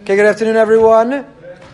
Okay, good afternoon, everyone.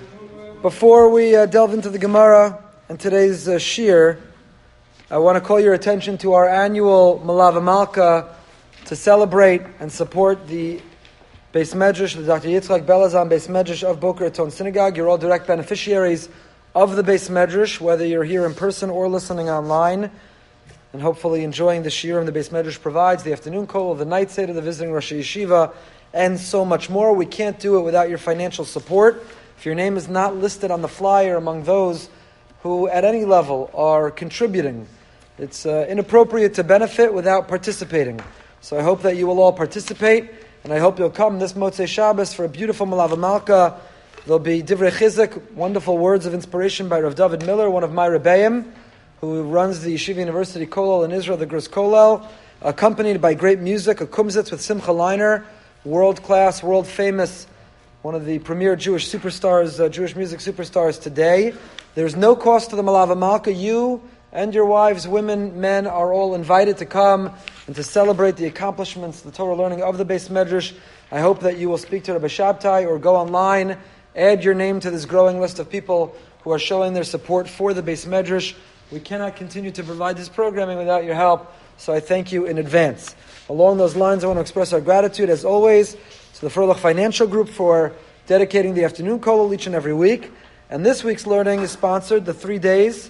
Before we delve into the Gemara and today's Shir, I want to call your attention to our annual Malava Malka to celebrate and support the Beis Medrash, the Dr. Yitzchak Belazan Beis Medrash of Boca Raton Synagogue. You're all direct beneficiaries of the Beis Medrash, whether you're here in person or listening online, and hopefully enjoying the Shiurim the Beis Medrash provides, the afternoon kol, the night seder, the visiting Rosh Yeshiva, and so much more. We can't do it without your financial support. If your name is not listed on the flyer among those who at any level are contributing, it's inappropriate to benefit without participating. So I hope that you will all participate, and I hope you'll come this Motzei Shabbos for a beautiful Malava Malka. There'll be Divrei Chizuk, wonderful words of inspiration by Rav David Miller, one of my Rebbeim, who runs the Yeshiva University Kollel in Israel, the Gros Kollel, accompanied by great music, a kumzitz with Simcha Leiner, world-class, world-famous, one of the premier Jewish superstars, Jewish music superstars today. There's no cost to the Malava Malka. You and your wives, women, men are all invited to come and to celebrate the accomplishments, the Torah learning of the Beis Medrash. I hope that you will speak to Rabbi Shabtai or go online, add your name to this growing list of people who are showing their support for the Beis Medrash. We cannot continue to provide this programming without your help, so I thank you in advance. Along those lines, I want to express our gratitude, as always, to the Furlach Financial Group for dedicating the afternoon kollel each and every week. And this week's learning is sponsored, the 3 days,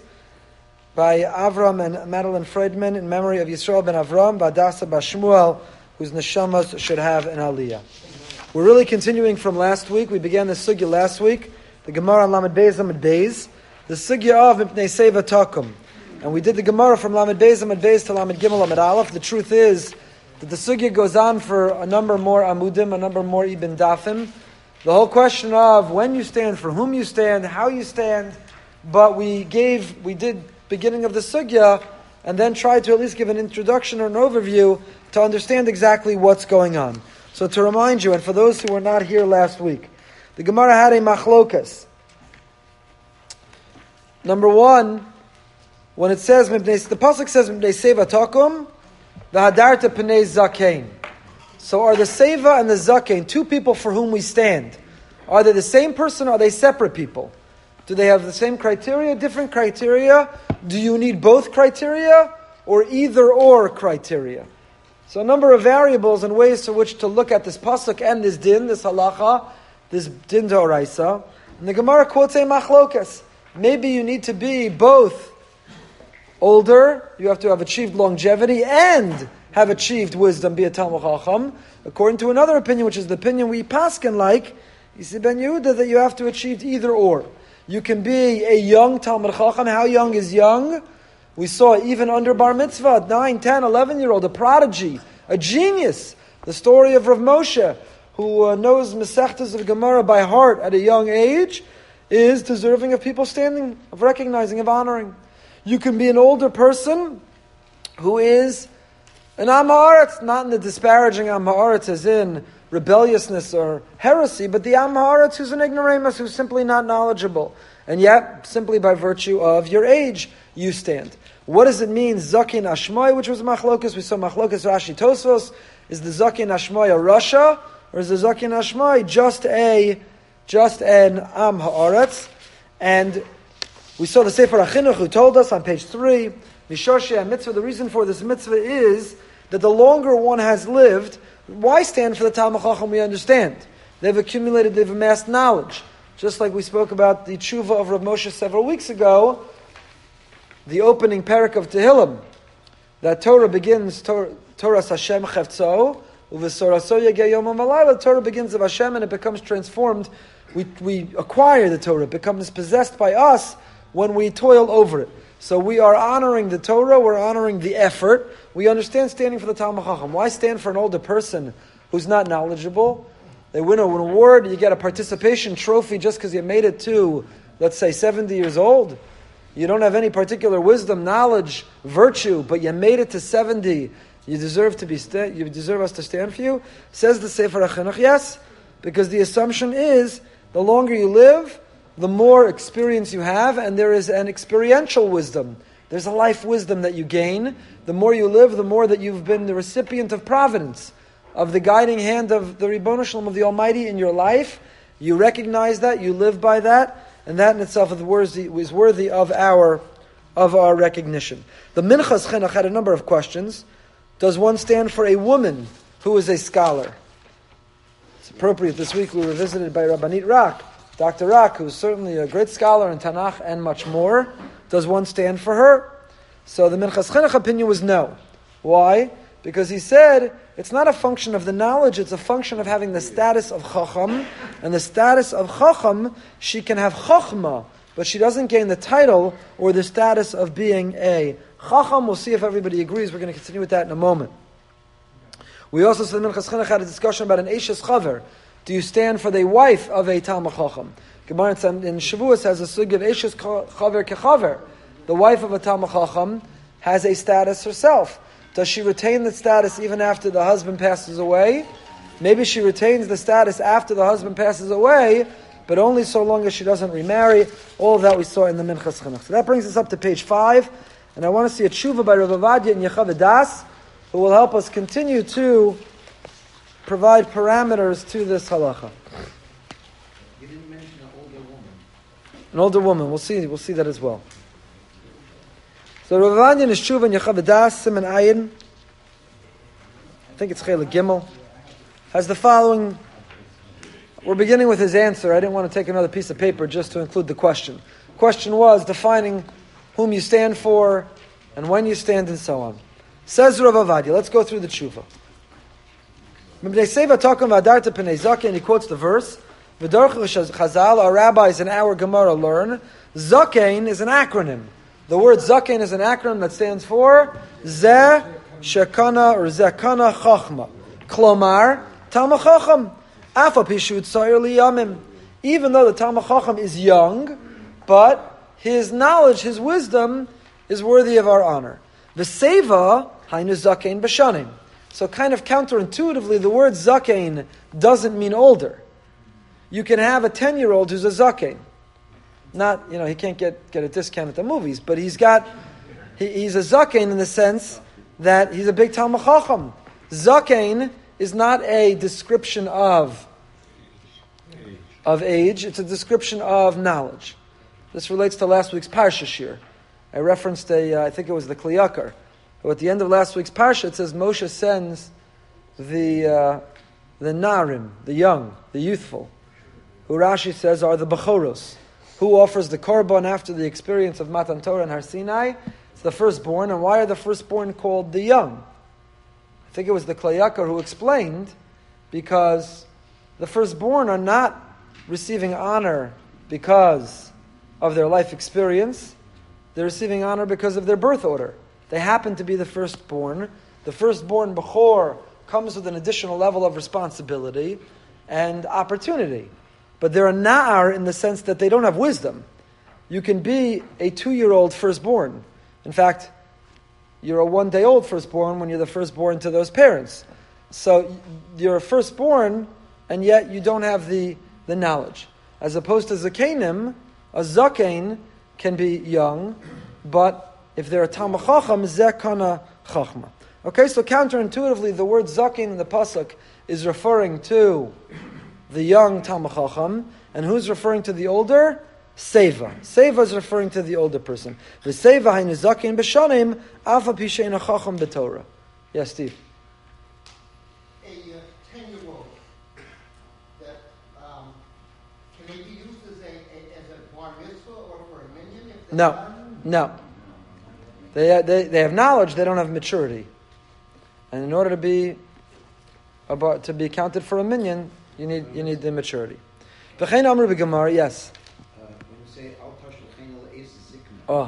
by Avram and Madeline Friedman in memory of Yisrael ben Avram, Badasa Bashmuel, whose neshamas should have an aliyah. We're really continuing from last week. We began the sugya last week, the Gemara on Lamed Beis Amud Beis, the sugya of Mipnei Seva Takum. And we did the Gemara from Lamed Beis Amud Beis to Lamed Gimel Amud Aleph. The truth is that the sugya goes on for a number more amudim, a number more ibn dafim. The whole question of when you stand, for whom you stand, how you stand, but we did beginning of the sugya, and then tried to at least give an introduction or an overview to understand exactly what's going on. So to remind you, and for those who were not here last week, the Gemara had a machlokas. Number one, when it says, the pasuk says, Mipnei Seva Takum, the Hadarta Pnei Zakein. So are the Seva and the Zakein two people for whom we stand? Are they the same person or are they separate people? Do they have the same criteria, different criteria? Do you need both criteria or either or criteria? So a number of variables and ways to which to look at this pasuk and this din, this halacha, this din d'oraisa. And the Gemara quotes a machlokas. Maybe you need to be both older, you have to have achieved longevity and have achieved wisdom, be a Talmud Chacham. According to another opinion, which is the opinion we paskin like, you see Ben Yehuda, that you have to achieve either or. You can be a young Talmud Chacham. How young is young? We saw even under Bar Mitzvah, 9, 10, 11-year-old, a prodigy, a genius. The story of Rav Moshe, who knows Masechtas of Gemara by heart at a young age, is deserving of people standing, of recognizing, of honoring. You can be an older person who is an Am Haaretz, not in the disparaging Am Haaretz as in rebelliousness or heresy, but the Am Haaretz who's an ignoramus, who's simply not knowledgeable. And yet, simply by virtue of your age, you stand. What does it mean, Zakin Ashmoy, which was Machlokas? We saw Machlokas Rashi Tosfos. Is the Zakin Ashmoy a Rasha, or is the Zakin Ashmoy just an Am Haaretz? And we saw the Sefer HaChinuch who told us on page 3, Mishorshei mitzvah, the reason for this mitzvah is that the longer one has lived, why stand for the Talmud Chacham? We understand. They've accumulated, they've amassed knowledge. Just like we spoke about the tshuva of Rav Moshe several weeks ago, the opening parak of Tehillim, that Torah begins, Torah Hashem Chevtzo, Uvesoraso Yegei Yom HaMalayla, Torah begins of Hashem and it becomes transformed. We acquire the Torah, it becomes possessed by us when we toil over it. So we are honoring the Torah, we're honoring the effort. We understand standing for the Talmud Chacham. Why stand for an older person who's not knowledgeable? They win an award, you get a participation trophy just because you made it to, let's say, 70 years old. You don't have any particular wisdom, knowledge, virtue, but you made it to 70. You deserve you deserve us to stand for you. Says the Sefer HaChinuch, yes, because the assumption is the longer you live, the more experience you have, and there is an experiential wisdom. There's a life wisdom that you gain. The more you live, the more that you've been the recipient of providence, of the guiding hand of the Ribono Shel Olam, of the Almighty in your life. You recognize that, you live by that, and that in itself is worthy of our recognition. The Minchas Chinuch had a number of questions. Does one stand for a woman who is a scholar? It's appropriate. This week we were visited by Rabbanit Rak, Dr. Rak, who is certainly a great scholar in Tanakh and much more. Does one stand for her? So the Minchas Chinuch opinion was no. Why? Because he said it's not a function of the knowledge, it's a function of having the status of Chacham. And the status of Chacham, she can have Chachma, but she doesn't gain the title or the status of being a Chacham. We'll see if everybody agrees. We're going to continue with that in a moment. We also said the Minchas Chinuch had a discussion about an Eishes Chaver. Do you stand for the wife of a Talmid Chacham? Gemara in Shavuos has a sugi of Eishes Chaver Kechaver. The wife of a Talmid Chacham has a status herself. Does she retain the status even after the husband passes away? Maybe she retains the status after the husband passes away, but only so long as she doesn't remarry. All of that we saw in the Minchas Chinuch. So that brings us up to page 5, and I want to see a tshuva by Rav Ovadia and Yechav Das, who will help us continue to provide parameters to this halacha. You didn't mention an older woman. An older woman. We'll see that as well. So Rav Ovadia is tshuva and Yechav Das, Siman Ayin, I think it's Chela Gimel, has the following. We're beginning with his answer. I didn't want to take another piece of paper just to include the question. The question was defining whom you stand for and when you stand and so on. Says Rav Ovadia, let's go through the tshuva. And he quotes the verse. Chazal, our rabbis in our Gemara learn, Zakein is an acronym. The word Zakein is an acronym that stands for Zeh Shekana or Zekana Chachma. Klomar, Talmid Chacham. Afa Pishut Tzair Liyamim. Even though the Talmid Chacham is young, but his knowledge, his wisdom is worthy of our honor. V'seva Hainu Zakein B'shanim. So kind of counterintuitively, the word Zakein doesn't mean older. You can have a 10-year-old who's a Zakein. Not, he can't get a discount at the movies, but he's a Zakein in the sense that he's a big Talmid Chacham. Zakein is not a description of age, it's a description of knowledge. This relates to last week's Parsha Shir. I referenced I think it was the Kli Yakar. At the end of last week's Parsha, it says Moshe sends the Narim, the young, the youthful, who Rashi says are the Bechoros, who offers the Korban after the experience of Matan Torah and Har Sinai. It's the firstborn, and why are the firstborn called the young? I think it was the Kli Yakar who explained, because the firstborn are not receiving honor because of their life experience. They're receiving honor because of their birth order. They happen to be the firstborn. The firstborn Bechor comes with an additional level of responsibility and opportunity. But they're a na'ar in the sense that they don't have wisdom. You can be a 2-year-old firstborn. In fact, you're a 1-day-old firstborn when you're the firstborn to those parents. So you're a firstborn, and yet you don't have the knowledge. As opposed to Zakenim, a Zakein can be young, but if they're a Talmid Chacham, Zekana Chachma. Okay, so counterintuitively, the word Zakein in the Pasuk is referring to the young Talmid Chacham, and who's referring to the older? Seva. Seva is referring to the older person. The Seva hainu Zakein b'shanim, afa pisheina Chacham b'Torah. Yes, Steve. A 10-year-old that can they be used as a bar mitzvah or for a minyan? No. They have knowledge. They don't have maturity, and in order to be counted for a minyan, you need the maturity. V'chein amru b'Gemara, yes. When you say al tashlichenu le'ez zikna.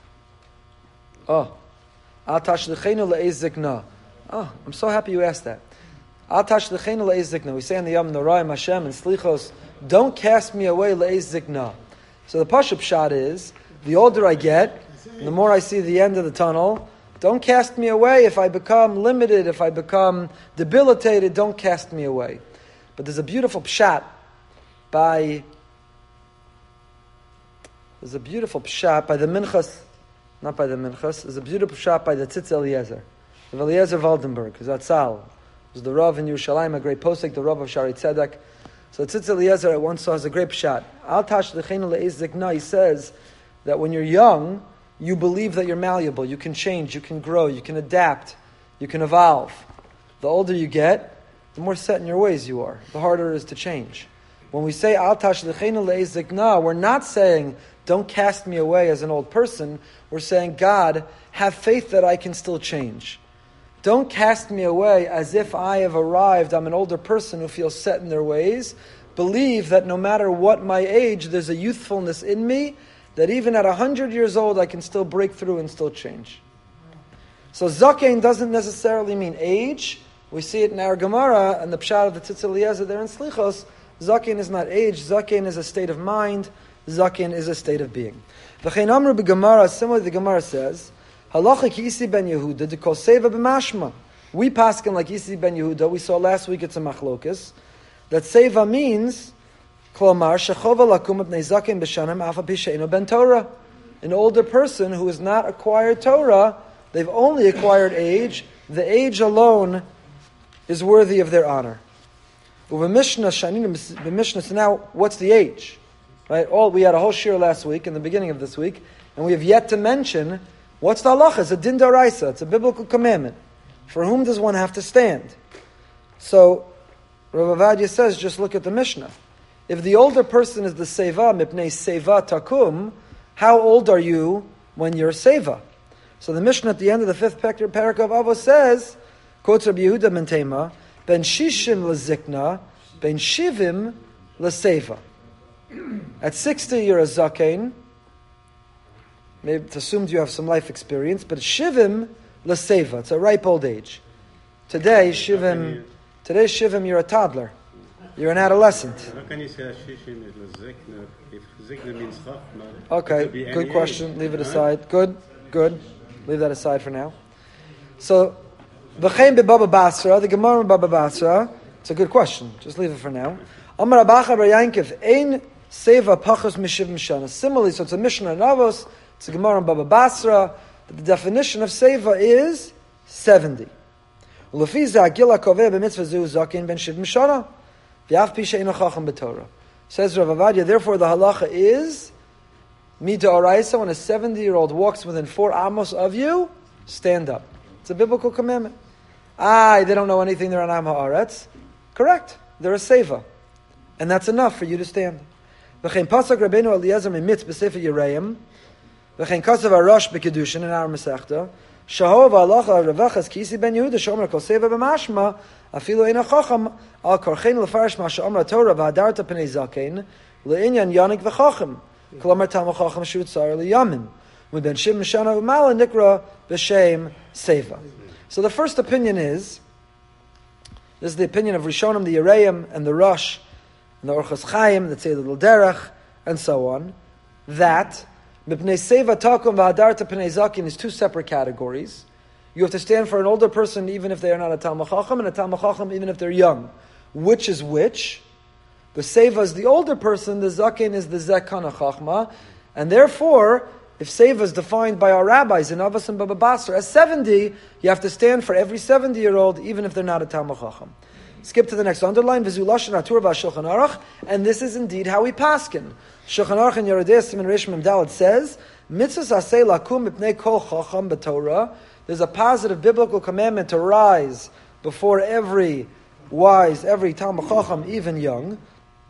Al tashlichenu le'ez zikna. Oh, I'm so happy you asked that. Al tashlichenu le'ez zikna. We say in the Yom Noraim Hashem and Slichos, don't cast me away le'ez zikna. So the Pashup shot is, the older I get, the more I see the end of the tunnel. Don't cast me away if I become limited, if I become debilitated. Don't cast me away. But there's a beautiful pshat by the Minchas, not by the Minchas. There's a beautiful pshat by the Tzitz Eliezer, of Eliezer Waldenberg, who's Atzal, who's the Rav in Yerushalayim, a great posek, the Rav of Shari Tzedek, So Tzitz Eliezer I once saw as a great shot. Al tash l'cheinu le'ez zikna, he says that when you're young, you believe that you're malleable, you can change, you can grow, you can adapt, you can evolve. The older you get, the more set in your ways you are, the harder it is to change. When we say Al tash l'cheinu le'ez zikna, we're not saying, don't cast me away as an old person. We're saying, God, have faith that I can still change. Don't cast me away as if I have arrived. I'm an older person who feels set in their ways. Believe that no matter what my age, there's a youthfulness in me, that even at 100 years old, I can still break through and still change. So Zakein doesn't necessarily mean age. We see it in our Gemara, and the Pshat of the Tzitz Eliezer there in Slichos. Zakein is not age. Zakein is a state of mind. Zakein is a state of being. V'chein amru b'Gemara, similarly the Gemara says, Halacha ki Isi ben Yehuda, de kol seva b'mashma. We paskin like Isi ben Yehuda. We saw last week it's a machlokas. That seva means, klomar, shechova lakum b'nei zakein b'shanim afa pisheinu ben Torah. An older person who has not acquired Torah, they've only acquired age. The age alone is worthy of their honor. U'v'mishnah shaninim b'mishnah. So now, what's the age? Right? We had a whole shir last week, in the beginning of this week, and we have yet to mention what's the halacha. It's a din d'oraisa. It's a biblical commandment. For whom does one have to stand? So, Rav Avadia says, just look at the Mishnah. If the older person is the seva, mipnei seva takum, how old are you when you're seva? So the Mishnah at the end of the 5th parak of Avos says, quotes Rabbi Yehuda ben Tema, ben shishim lezikna, ben shivim leseva. At 60 you're a zakein. Maybe it's assumed you have some life experience, but shivim leseva. It's a ripe old age. Today shivim you're a toddler. You're an adolescent. How can you say shishim is lezikna if zikna means chachma? Okay, good question. Leave it aside. Good. Leave that aside for now. So, v'chein b'Baba Basra, the Gemara in Baba Basra. It's a good question. Just leave it for now. Amar Abacha bar Yankiv, ein seva pachos mishivim shana. Similarly, so it's a Mishnah in Avos, it's a Gemara in Baba Basra, but the definition of seva is 70. Ulefiza agila koveh b'mitzvah zu zakin ben shivim shana, v'af pi she'eino chacham b'Torah. Says Rav Avadia, therefore the halacha is, Mida Oraisa, when a 70-year-old walks within 4 amos of you, stand up. It's a biblical commandment. They don't know anything, they're an Am Ha'aretz. Correct. They're a seva. And that's enough for you to stand. V'chein pasak Rabbeinu Eliezer mimitz b'sefer Yereim, v'chein kasav Arash b'kedushin in our Masechta, shahov ha'alacha revachas ki Isi ben Yehuda, shomer kol seva b'mashma, afilu ein ha'chacham, al korchein l'farish ma she'omra Torah v'adarta p'nei zakein, le'inyan yanik v'chacham. Klamar Talmud Chacham Shutzar Liyamin. With Ben Shim Mishana Umala Nikra B'Shem Seva. So the first opinion is, this is the opinion of Rishonim, the Yereim, and the Rosh, and the Orchos Chaim, the Tzedel Derech, and so on, that Mipnei Seva Takum V'Hadarta P'nei Zakin is 2 separate categories. You have to stand for an older person even if they are not a Talmud Chacham, and a Talmud Chacham even if they're young. Which is which? The seva is the older person, the zaken is the zekana chachma, and therefore, if seva is defined by our rabbis in Avos and Baba Basra as 70, you have to stand for every 70-year-old, even if they're not a Talmud Chacham. Skip to the next underline, V'zu lashon haTorah v'Shulchan Aruch, and this is indeed how we paskin. Shulchan Aruch in Yerodei Siman Reish Mem Daled says, Mitzvahs aseh lakum mipnei kol chacham b'Torah. There's a positive biblical commandment to rise before every wise, every Talmud Chacham, even young.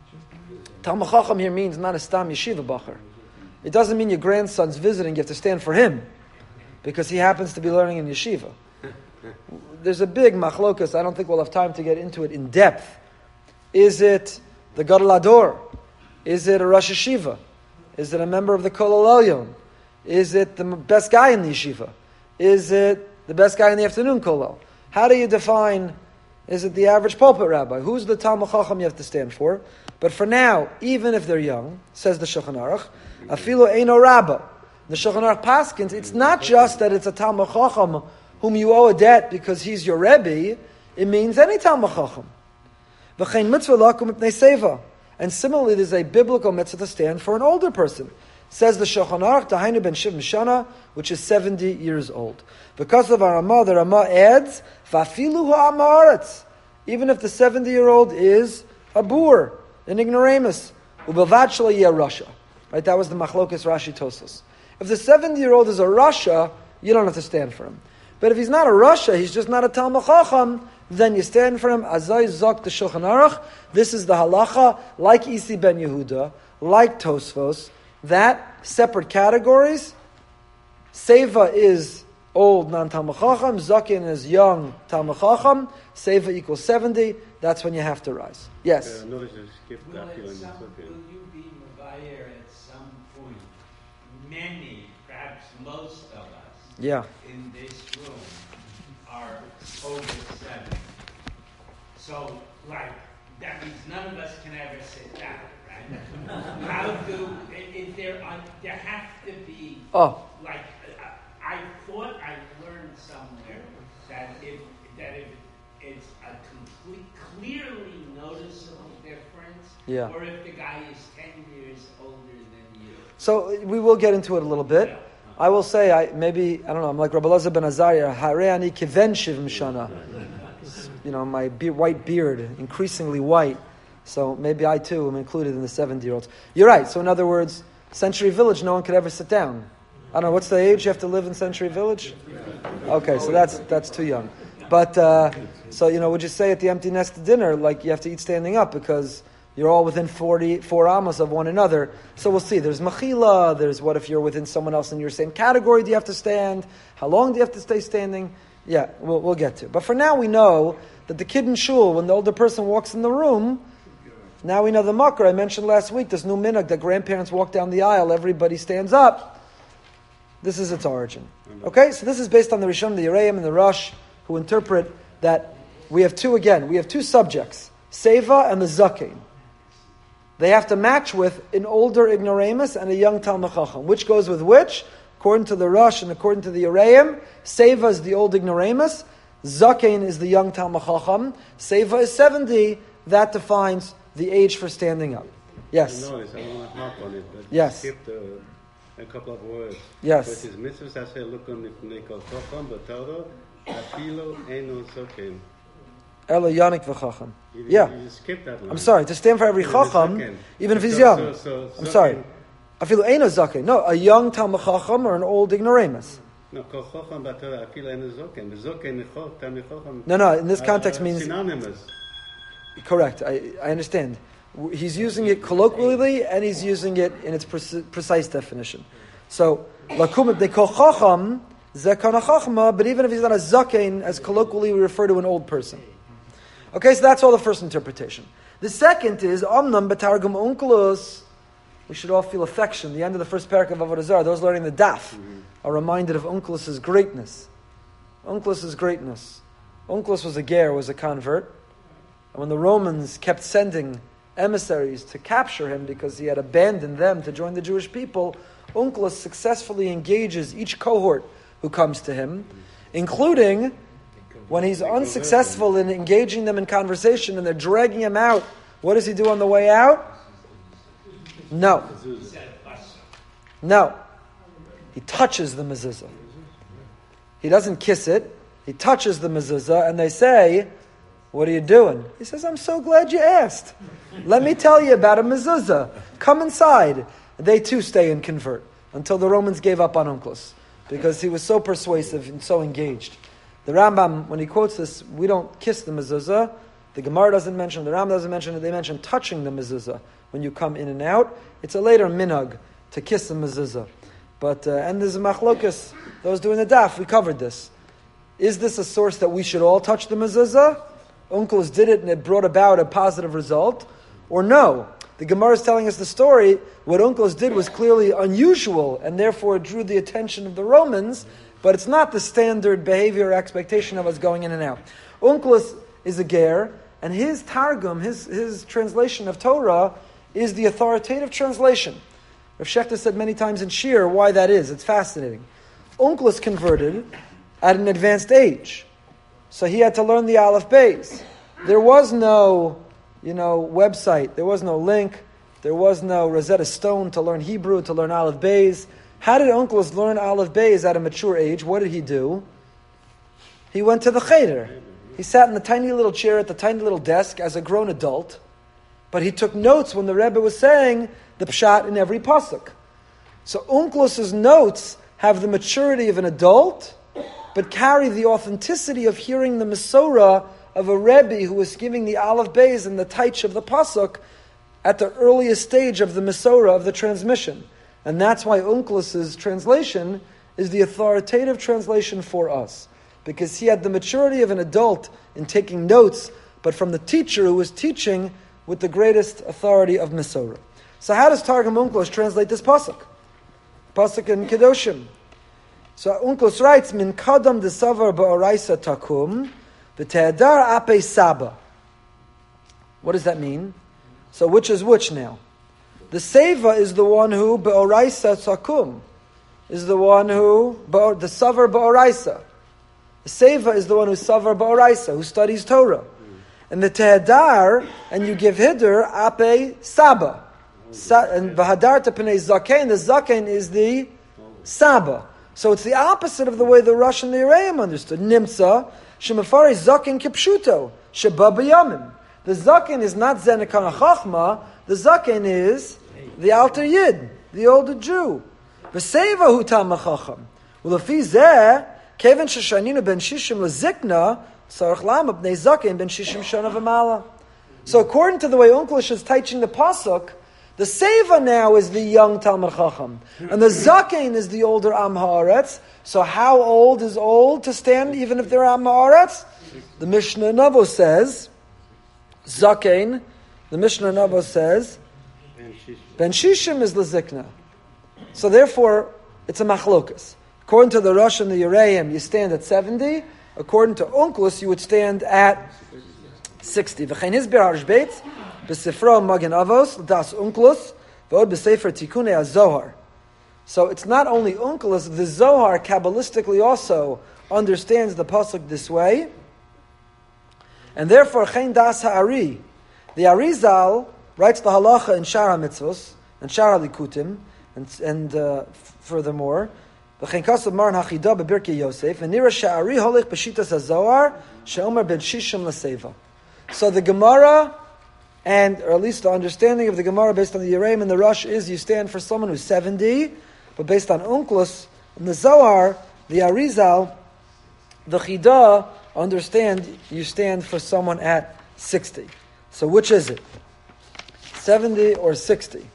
Talmud Chacham here means not a stam yeshiva bacher. It doesn't mean your grandson's visiting, you have to stand for him, because he happens to be learning in yeshiva. There's a big machlokas, I don't think we'll have time to get into it in depth. Is it the Gadol Ador? Is it a Rosh Yeshiva? Is it a member of the Kol Elyon? Is it the best guy in the yeshiva? Is it the best guy in the afternoon Kolel? How do you define, is it the average pulpit rabbi? Who's the Talmud Chacham you have to stand for? But for now, even if they're young, says the Shulchan Aruch, afilu eino rabba. The Shulchan Aruch paskins, it's not just that it's a Talmud Chacham whom you owe a debt because he's your Rebbe. It means any Talmud Chacham. V'chein mitzvah lakum mipnei seva. And similarly, there's a biblical mitzvah to stand for an older person. Says the Shulchan Aruch, Dahainu ben Shivim Shana, which is 70 years old. Because of our Ramah, the Ramah adds, Vafilu ha'am ha'aretz. Even if the 70-year-old is a boor, an ignoramus. Ubelvad shelo yeh rasha. Right, that was the machlokas Rashi Tosfos. If the 70-year-old is a rasha, you don't have to stand for him. But if he's not a rasha, he's just not a Talmud Chacham, then you stand for him. Azay zok the Shulchan Aruch. This is the halacha, like Isi ben Yehuda, like Tosfos, that separate categories. Seva is old non-Talmud Chacham, Zakin is young Talmud Chacham, Seva equals 70, that's when you have to rise. Yes? Notice you skipped Will, that at feeling. some, will you be Mevayer at some point? Many, perhaps most of us Yeah. in this room are over 70. So, like, that means none of us can ever sit down, right? How do, is there have to be, Oh, like, I thought I learned somewhere that if it's a clearly noticeable difference, Yeah. or if the guy is 10 years older than you. so we will get into it a little bit. Yeah. I will say, I don't know, I'm like Rabbi Elazar ben Azariah, Hareani kiven shiv mishana. You know, my white beard, increasingly white. So maybe I too am included in the 70-year-olds. You're right. So in other words, Century Village, no one could ever sit down. I don't know, what's the age you have to live in Century Village? Okay, so that's too young. But, so, you know, would you say at the empty nest dinner, like you have to eat standing up because you're all within 4 amos of one another. So we'll see. There's machila, there's what if you're within someone else in your same category, do you have to stand? How long do you have to stay standing? Yeah, we'll get to. But for now we know that the kid in shul, when the older person walks in the room, now we know the makar. I mentioned last week, this new minhag that grandparents walk down the aisle, everybody stands up. This is its origin. Okay, so this is based on the Rishon, the Yereim, and the Rosh, who interpret that we have two subjects, Seva and the Zakein. They have to match with an older ignoramus and a young Talmud Chacham. Which goes with which? According to the Rosh and according to the Yereim, Seva is the old ignoramus, Zakein is the young Talmud Chacham, Seva is 70, that defines the age for standing up. Yes? I noticed, I don't want to harp on it, but Yes. you skipped a couple of words. Yes. Which is mitzvahs asher lukum nifnei kol chacham b'Torah, afilu eino zoken. Ela Yanik v'Chacham. You Yeah. skipped that line. I'm sorry, to stand for every Yeah, Chacham, Zaken. even if he's So- young. so I'm Zaken- sorry. I feel Eino Zaken. No, a young Talmud Chacham or an old ignoramus. No, kol chacham b'Torah, afilu eino zoken. Zoken nechol, Talmid Chacham. No, in this context means... synonymous. Correct, I understand. He's using it colloquially and he's using it in its precise definition. So, lakum they call chacham, zekana chachma, but even if he's not a zakein, as colloquially we refer to an old person. Okay, so that's all the first interpretation. The second is, omnam betargum unkelos, we should all feel affection. The end of the first parak of Avodah Zarah, those learning the daf are reminded of Unkelos' greatness. Unkelos' greatness. Unkelos was a ger, was a convert. And when the Romans kept sending emissaries to capture him because he had abandoned them to join the Jewish people, Unkelos successfully engages each cohort who comes to him, including when he's unsuccessful in engaging them in conversation and they're dragging him out. What does he do on the way out? No. He touches the mezuzah. He doesn't kiss it. He touches the mezuzah and they say, what are you doing? He says, I'm so glad you asked. Let me tell you about a mezuzah. Come inside. They too stay and convert until the Romans gave up on Unkelos because he was so persuasive and so engaged. The Rambam, when he quotes this, we don't kiss the mezuzah. The Gemara doesn't mention, the Rambam doesn't mention it. They mention touching the mezuzah when you come in and out. It's a later minhag to kiss the mezuzah. But, and there's a machlokas, those doing the daf, we covered this. Is this a source that we should all touch the mezuzah? Unkelos did it and it brought about a positive result? Or no? The Gemara is telling us the story. What Unkelos did was clearly unusual and therefore it drew the attention of the Romans, but it's not the standard behavior or expectation of us going in and out. Unkelos is a ger, and his targum, his translation of Torah, is the authoritative translation. Rav Shechter said many times in Shir why that is. It's fascinating. Unkelos converted at an advanced age. So he had to learn the Aleph Beis. There was no, website. There was no link. There was no Rosetta Stone to learn Hebrew, to learn Aleph Beis. How did Unkelos learn Aleph Beis at a mature age? What did he do? He went to the cheder. He sat in the tiny little chair at the tiny little desk as a grown adult, but he took notes when the Rebbe was saying the pshat in every pasuk. So Onkelos' notes have the maturity of an adult, but carry the authenticity of hearing the Masorah of a Rebbe who was giving the Aleph Beis and the Taich of the pasuk at the earliest stage of the Masorah of the transmission. And that's why Onkelos' translation is the authoritative translation for us, because he had the maturity of an adult in taking notes, but from the teacher who was teaching with the greatest authority of Masorah. So how does Targum Onkelos translate this pasuk? Pasuk in Kedoshim. So Onkelos writes, Min kadam de savar ba'oraisa takum, v'te'adar ape saba. What does that mean? So which is which now? The seva is the one who ba'oraisa takum, is the one who, the savar ba'oraisa. The seva is the one who savar ba'oraisa, who studies Torah. And the tehadar, and you give hider, ape saba. And v'hadar tepenei zaken, the zaken is the saba. So it's the opposite of the way the Rosh and the Yereim understood. Nimtza, shemafari zaken kipshuto, sheba b'yamim. The zaken is not zenekan chachma, the zaken is the alter yid, the older Jew. V'seva hu tam chacham. U'lefi zeh, keven sheshaninu ben shishim lezikna, sarach lama b'nei zaken ben shishim shana v'mala. So according to the way Onkelos is teaching the pasuk, the seva now is the young Talmud Chacham, and the zaken is the older Am Haaretz. So how old is old to stand even if they're Am Haaretz? The Mishnah Navo says, zaken, the Mishnah Navo says, Ben Shishim is Lezikna. So therefore, it's a machlokas. According to the Rosh and the Yereim, you stand at 70. According to Onkelos, you would stand at 60. V'chein hizber harshbeit, b'sifro magen avos, das Onkelos, v'od b'sefer tikunei ha-zohar. So it's not only Onkelos, the Zohar Kabbalistically also understands the pasuk this way. And therefore, chen das ha'ari, the Arizal writes the halacha in Shara Mitzvos, and Shara Likutim, and furthermore, v'chein kasav maran hachida b'birkei Yosef, v'nira sha'ari holich b'shitas ha-zohar, she'omer ben shishim l'seva. So the Gemara, and or at least the understanding of the Gemara based on the Yereim and the Rosh is you stand for someone who's 70, but based on Onkelos and the Zohar, the Arizal, the Chida, understand you stand for someone at 60. So which is it? 70 or 60?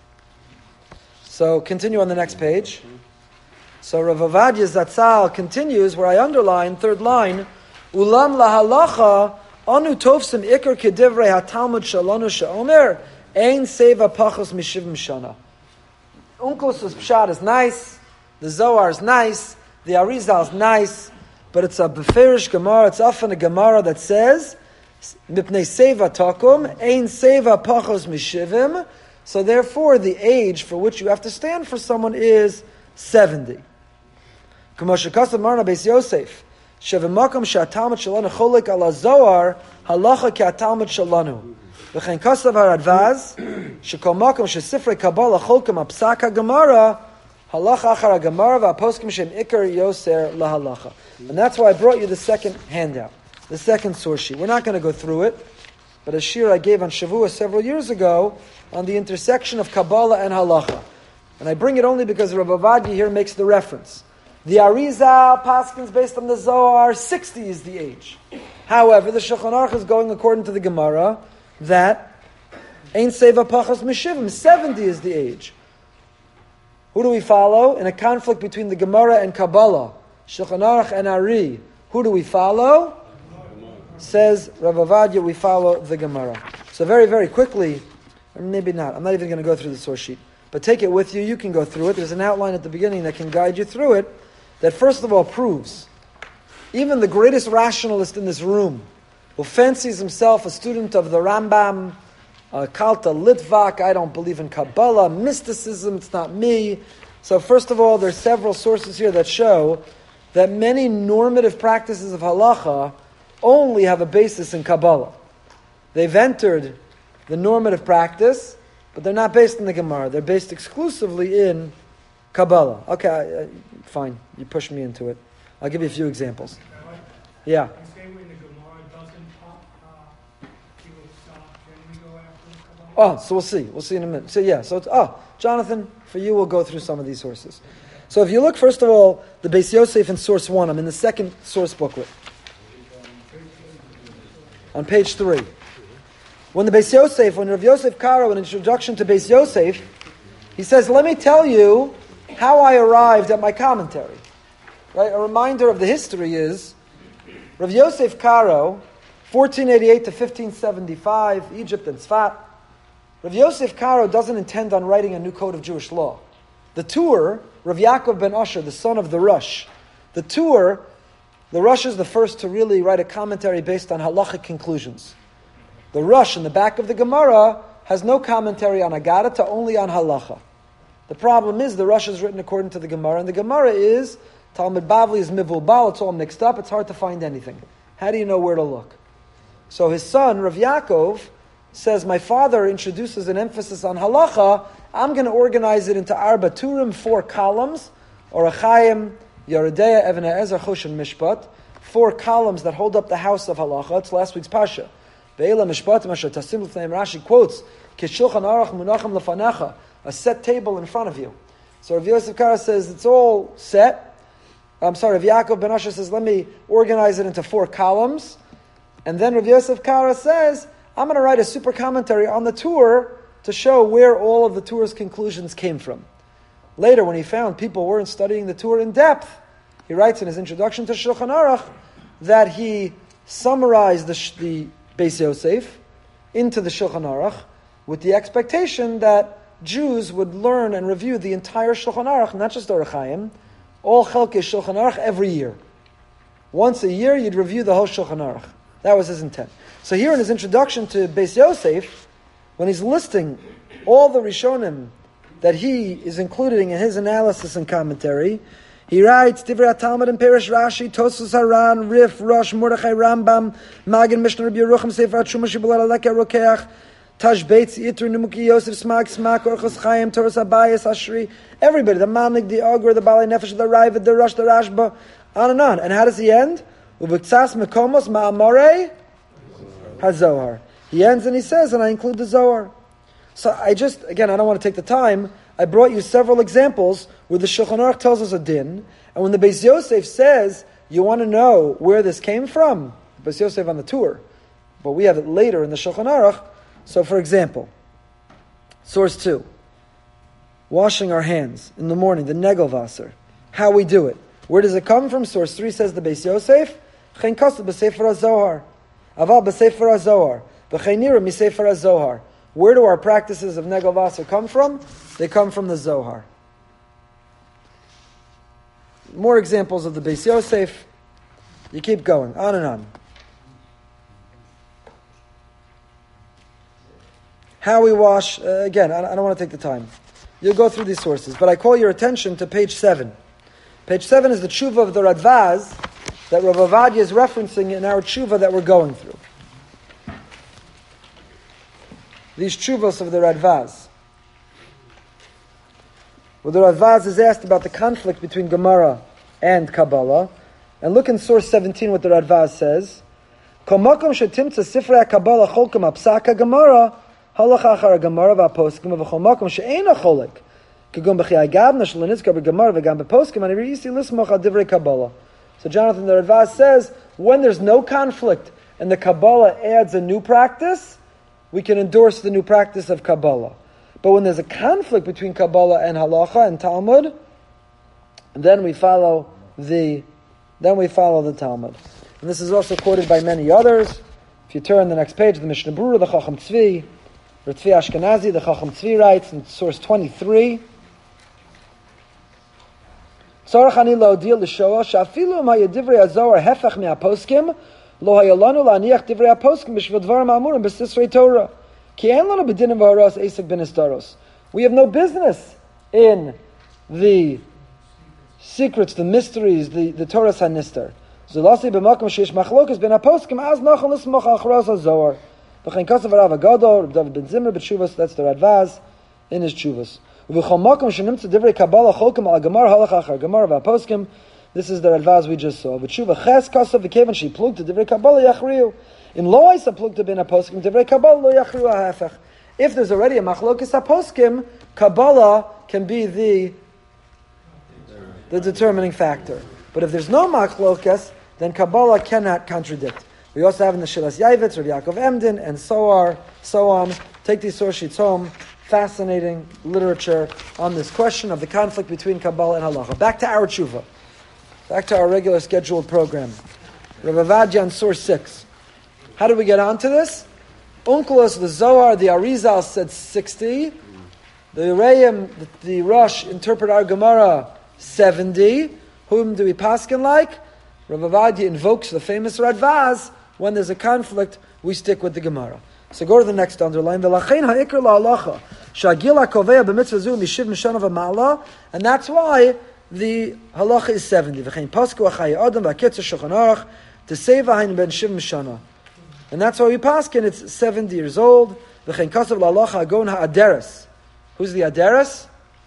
So continue on the next page. So Rav Ovadia Zatzal continues where I underline, third line, Ulam lahalacha anu tovsim ikar kedivrei hatalmud shalonu she'omer ein seva pachos mishivim shana. Onkelos' pshat is nice, the Zohar is nice, the Arizal is nice, but it's a beferish Gemara. It's often a Gemara that says mipnei seva takum ein seva pachos mishivim. So therefore, the age for which you have to stand for someone is 70. K'moshe kasav marna beis Yosef. Shevimakom she'atalmud shalanu cholik ala Zohar halacha ke'atalmud shalanu. V'chein kasav haradvaz shekol makom she'sifrei Kabbalah cholkim apsaka Gemara halacha achar Gemara v'aposkim shem ikar yoser lahalacha. And that's why I brought you the second handout, the second source sheet. We're not going to go through it, but a shir I gave on Shavua several years ago on the intersection of Kabbalah and halacha. And I bring it only because Rav Ovadia here makes the reference. The Arizal paskins based on the Zohar, 60 is the age. However, the Shulchan Aruch is going according to the Gemara that Ein Seva Pachos Mishivim, 70 is the age. Who do we follow? In a conflict between the Gemara and Kabbalah, Shulchan Aruch and Ari, who do we follow? Says Rav Ovadia, we follow the Gemara. So very, very quickly, or maybe not, I'm not even going to go through the source sheet, but take it with you, you can go through it. There's an outline at the beginning that can guide you through it, that first of all proves, even the greatest rationalist in this room, who fancies himself a student of the Rambam, Kalta Litvak, I don't believe in Kabbalah, mysticism, it's not me. So first of all, there's several sources here that show that many normative practices of halacha only have a basis in Kabbalah. They've entered the normative practice, but they're not based in the Gemara. They're based exclusively in Kabbalah. Okay, fine. You pushed me into it. I'll give you a few examples. Yeah. You say when the Gemara doesn't pop, people stop. Can we go after Kabbalah? Oh, so we'll see. We'll see in a minute. So yeah, so it's, Jonathan, for you, we'll go through some of these sources. So if you look, first of all, the Beis Yosef in source 1, I'm in the second source booklet. On page 3. When the Beis Yosef, when Rav Yosef Karo, in introduction to Beis Yosef, he says, let me tell you how I arrived at my commentary. Right? A reminder of the history is, Rav Yosef Karo, 1488 to 1575, Egypt and Tzfat. Rav Yosef Karo doesn't intend on writing a new code of Jewish law. The Tur, Rav Yaakov ben Asher, the son of the Rosh, the Rosh is the first to really write a commentary based on halachic conclusions. The Rosh in the back of the Gemara has no commentary on Agadata, only on halacha. The problem is the Rosh is written according to the Gemara, and the Gemara is, Talmud Bavli is mivulbal, it's all mixed up, it's hard to find anything. How do you know where to look? So his son, Rav Yaakov, says, my father introduces an emphasis on halacha, I'm going to organize it into Arba Turim, 4 columns, or Achayim, Yeridea, Even HaEzer, Choshen, Mishpat, 4 columns that hold up the house of halacha. It's last week's Pasha. Ve'ela Mishpat, Masha Tasim L'fneim, Rashi quotes, Kishulchan Aruch Munachim L'fanecha, a set table in front of you. So Rav Yosef Kara says, it's all set. Rav Yaakov ben Asher says, let me organize it into 4 columns. And then Rav Yosef Kara says, I'm going to write a super commentary on the Tur to show where all of the Tur's conclusions came from. Later, when he found people weren't studying the Tur in depth, he writes in his introduction to Shulchan Aruch that he summarized the Beis Yosef into the Shulchan Aruch with the expectation that Jews would learn and review the entire Shulchan Aruch, not just Orach Chaim, all Chelkei Shulchan Aruch every year. Once a year, you'd review the whole Shulchan Aruch. That was his intent. So here in his introduction to Beis Yosef, when he's listing all the Rishonim that he is including in his analysis and commentary, he writes, Divrei HaTalmud and Perish Rashi, Tosfos Haran, Rif, Rosh, Mordechai, Rambam, Magen, Mishnah, Rabbi Yerucham, Sefer HaTshuma, Shibboleth, Alekeh, Rokeach, Taj Beitz, Yitr, Nimuki, Yosef, Smak, Orchos Chaim, Toras Abayas, Ashri, everybody, the Manig, the Ogur, the Balei Nefesh, the Raiva, the Rosh, the Rashba, on and on. And how does he end? Uviktsas Mekomos Ma'amorei HaZohar. He ends and he says, and I include the Zohar. So I don't want to take the time, I brought you several examples where the Shulchan Aruch tells us a din, and when the Beis Yosef says, you want to know where this came from, Beis Yosef on the Tur, but we have it later in the Shulchan Aruch. So for example, source 2, washing our hands in the morning, the Negel Wasser, how we do it. Where does it come from? Source 3 says the Beis Yosef, Chen Kosev b'Sefer HaZohar, Aval b'Sefer HaZohar, v'Chein Nira miSefer HaZohar. Where do our practices of Negel Wasser come from? They come from the Zohar. More examples of the Beis Yosef. You keep going, on and on. How we wash, again, I don't want to take the time. You'll go through these sources, but I call your attention to page 7. Page 7 is the tshuva of the Radvaz that Rav Ovadia is referencing in our tshuva that we're going through. These tshuvos of the Radvaz. Well, the Radvaz is asked about the conflict between Gemara and Kabbalah. And look in source 17 what the Radvaz says. Kol makom shetimtza sifrei HaKabbalah cholkem ha'psaka Gemara halacha achar Gemara v'aposkim v'chol makom she'ein ha'cholek kegum b'chiyai gavna sh'lenizkar b'Gemara v'gam b'poskim ani v'yisi lismoch al divrei Kabbalah. So Jonathan the Radvaz says, when there's no conflict and the Kabbalah adds a new practice, we can endorse the new practice of Kabbalah. But when there's a conflict between Kabbalah and Halacha and Talmud, then we follow the Talmud. And this is also quoted by many others. If you turn the next page, the Mishnah Berurah, the Chacham Tzvi, or Tzvi Ashkenazi, the Chacham Tzvi writes in source 23, Tzarech ani laodil l'shoah, she'afilu ma yedivrei hazohar hefech me'aposkim, lo hayolanu la'aniach divrei haposkim b'shvil dvarim ha'amurim b'sisrei Torah. Ki en lanu b'dinim v'haros esek b'nistaros. We have no business in the secrets, the mysteries, the Torah's hanistar. Zolasi b'makom sheish machlokas ben haposkim az nachal nismoch al chros hazohar. V'chein kasav Rav Agadol, Rav David ben Zimmer b'tshuvos, that's the Radvaz in his tshuvos. V'chol makom shenimtza divrei Kabbalah cholkem al Gemara halach achar Gemara v'aposkim. This is the Radvaz we just saw. V'tshuva ches kasav v'kevan she plugged to divrei Kabbalah yachriu. In lo isa plugged to ben haposkim divrei Kabbalah lo yachriu ha'hafach. If there's already a machlokes haposkim, Kabbalah can be the determining factor. But if there's no machlokes, then Kabbalah cannot contradict. We also have in the Shilas Yavitz, Rav Yaakov Emden, and so on. Take these source sheets home. Fascinating literature on this question of the conflict between Kabbalah and Halacha. Back to our tshuva. Back to our regular scheduled program. Rav Avadia on source 6. How did we get onto this? Onkelos, the Zohar, the Arizal said 60. The Reim, the Rosh, interpret our Gemara 70. Whom do we paskin like? Rav Avadia invokes the famous Radvaz. When there's a conflict, we stick with the Gemara. So go to the next underline. V'lachein ha'ikr la'alacha shagil ha'kovea b'mitzvah zu mishiv mishana v'ma'ala, and that's why the halacha is 70. V'chein pasku achai adam v'aketzer shulchan aruch t'seva hain ben shiv mishana, and that's why we paskin. It's 70 years old. V'chein kasav la'alacha agon ha'aderes. Who's the aderes?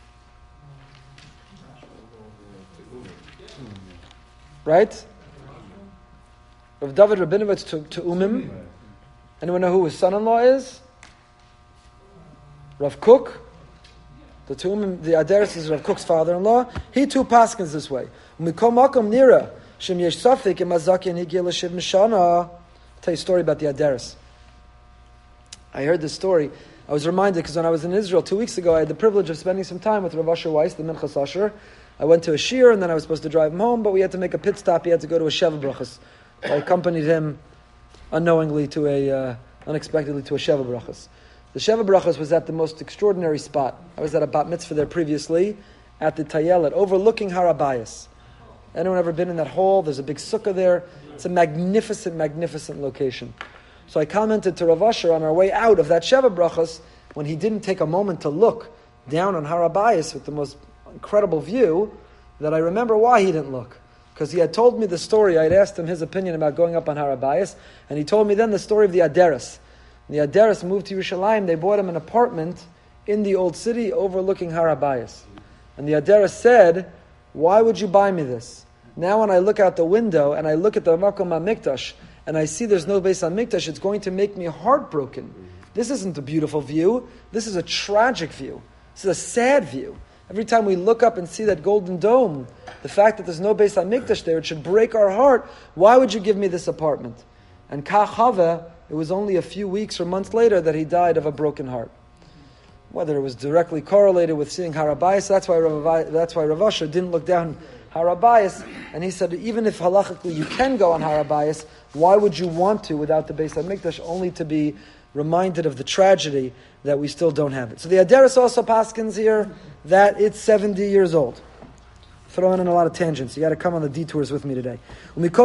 Right? Rav David Rabinovich to Umim. Anyone know who his son-in-law is? Rav Kook. The Aderes is Rav Kook's father-in-law. He too paskins this way. I'll tell you a story about the Aderes. I heard this story. I was reminded because when I was in Israel 2 weeks ago, I had the privilege of spending some time with Rav Asher Weiss, the Minchas Asher. I went to a shir and then I was supposed to drive him home, but we had to make a pit stop. He had to go to a Sheva Brachas. I accompanied him unknowingly unexpectedly to a Sheva Brachas. The Sheva Brachas was at the most extraordinary spot. I was at a bat mitzvah there previously, at the Tayelet, overlooking Har HaBayis. Anyone ever been in that hall? There's a big sukkah there. It's a magnificent, magnificent location. So I commented to Rav Asher on our way out of that Sheva Brachas, when he didn't take a moment to look down on Har HaBayis with the most incredible view, that I remember why he didn't look. Because he had told me the story. I had asked him his opinion about going up on Har HaBayis, and he told me then the story of the Aderes. The Aderes moved to Yerushalayim. They bought him an apartment in the old city overlooking Har HaBayis. And the Aderes said, "Why would you buy me this? Now when I look out the window and I look at the Makom HaMikdash and I see there's no Beis HaMikdash, it's going to make me heartbroken. This isn't a beautiful view. This is a tragic view. This is a sad view. Every time we look up and see that golden dome, the fact that there's no Beis HaMikdash there, it should break our heart. Why would you give me this apartment?" And Kachava, it was only a few weeks or months later that he died of a broken heart. Whether it was directly correlated with seeing Har HaBayis, that's why Rav Asher didn't look down Har HaBayis, and he said, even if halachically you can go on Har HaBayis, why would you want to without the Beis HaMikdash, only to be reminded of the tragedy that we still don't have it. So the Aderes also paskins here that it's 70 years old. Throwing in a lot of tangents. You got to come on the detours with me today. So now